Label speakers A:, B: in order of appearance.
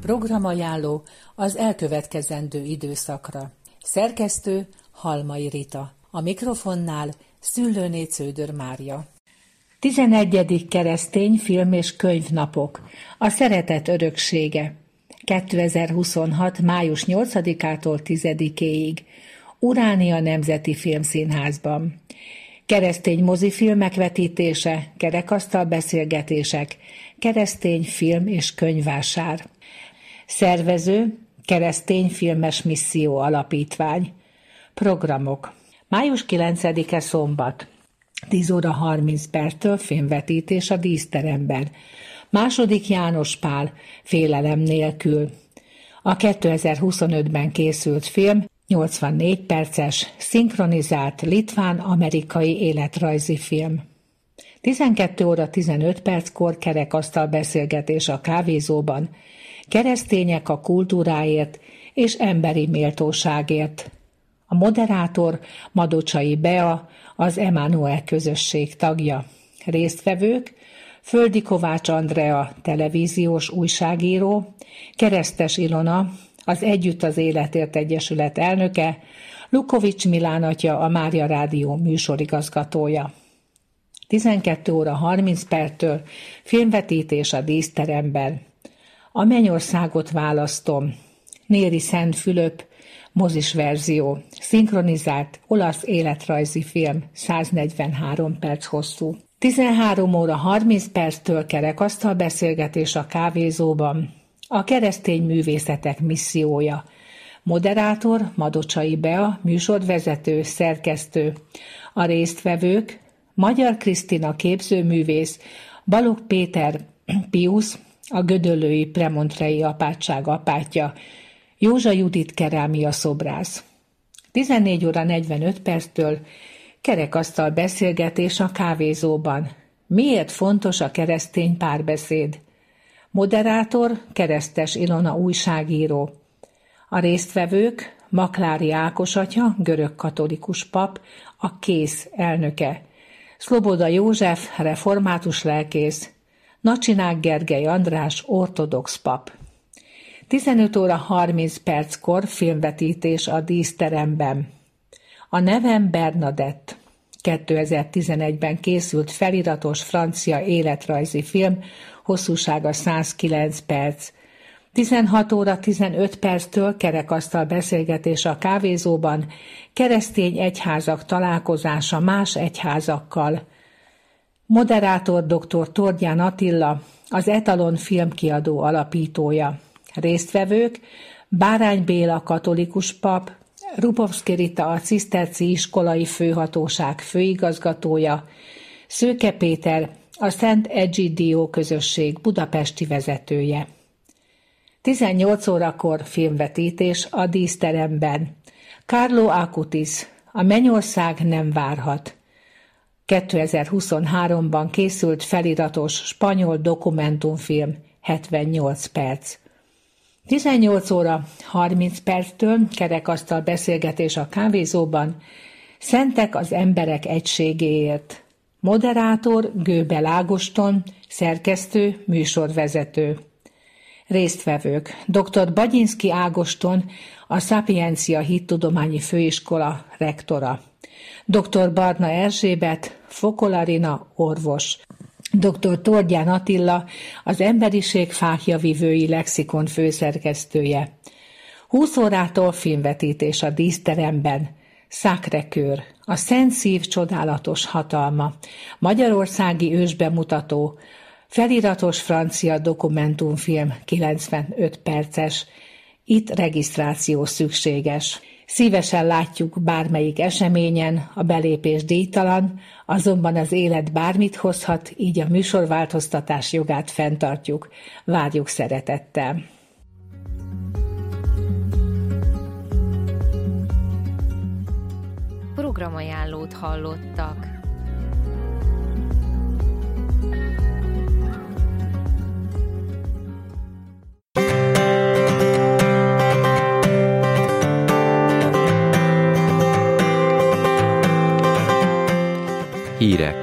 A: Programajánló az elkövetkezendő időszakra. Szerkesztő Halmai Rita. A mikrofonnál Szüllőné Cződör Mária. 11. keresztény film- és könyvnapok. A szeretet öröksége. 2026. május 8-ától 10-éig. Uránia Nemzeti Filmszínházban. Keresztény mozifilmek vetítése, kerekasztal beszélgetések, keresztény film- és könyvvásár. Szervező, Keresztény Filmes Misszió Alapítvány. Programok. Május 9-e szombat. 10 óra 30 perctől filmvetítés a díszteremben. II. János Pál, Félelem nélkül. A 2025-ben készült film 84 perces, szinkronizált litván-amerikai életrajzi film. 12 óra 15 perckor kerekasztal beszélgetés a kávézóban. Keresztények a kultúráért és emberi méltóságért. A moderátor Madocsai Bea, az Emmanuel közösség tagja. Résztvevők: Földi Kovács Andrea, televíziós újságíró, Keresztes Ilona, az Együtt az Életért Egyesület elnöke, Lukovics Milán atya, a Mária Rádió műsorigazgatója. 12 óra 30 perctől filmvetítés a díszteremben. A Mennyországot választom. Néri Szent Fülöp, mozis verzió, szinkronizált olasz életrajzi film, 143 perc hosszú. 13 óra 30 perctől kerekasztal beszélgetés a kávézóban. A keresztény művészetek missziója. Moderátor Madocsai Bea, műsorvezető, szerkesztő. A résztvevők: Magyar Krisztina képzőművész, Balogh Péter Piusz, a gödöllői Premontrei apátság apátja, Józsa Judit kerámia szobrász. 14 óra 45 perctől kerekasztal beszélgetés a kávézóban. Miért fontos a keresztény párbeszéd? Moderátor Keresztes Ilona újságíró. A résztvevők: Maklári Ákos atya, görögkatolikus pap, a KÉSZ elnöke, Szloboda József, református lelkész, Nacsinák Gergely András, ortodox pap. 15 óra 30 perckor filmvetítés a díszteremben. A nevem Bernadett. 2011-ben készült feliratos francia életrajzi film, hosszúsága 109 perc. 16 óra 15 perctől kerekasztal beszélgetés a kávézóban, keresztény egyházak találkozása más egyházakkal. Moderátor dr. Tordján Attila, az Etalon filmkiadó alapítója. Résztvevők: Bárány Béla katolikus pap, Rupovszky Rita, a ciszterci iskolai főhatóság főigazgatója, Szőke Péter, a Szent Egidio közösség budapesti vezetője. 18 órakor filmvetítés a díszteremben. Carlo Acutis, a Mennyország nem várhat. 2023-ban készült feliratos spanyol dokumentumfilm, 78 perc. 18 óra 30 perctől kerekasztal beszélgetés a kávézóban. Szentek az emberek egységéért. Moderátor Gőbel Ágoston, szerkesztő, műsorvezető. Résztvevők: dr. Bagyinszky Ágoston, a Szapiencia Hittudományi Főiskola rektora, dr. Barna Erzsébet, Fokolarina orvos, dr. Tordján Attila, az Emberiség fáklyavivői lexikon főszerkesztője. 20 órától filmvetítés a díszteremben. Sacré-Cœur, a Szent Szív csodálatos hatalma, magyarországi ősbemutató, feliratos francia dokumentumfilm, 95 perces. Itt regisztráció szükséges. Szívesen látjuk bármelyik eseményen, a belépés díjtalan, azonban az élet bármit hozhat, így a műsorváltoztatás jogát fenntartjuk. Várjuk szeretettel!
B: Programajánlót hallottak.
C: Hírek.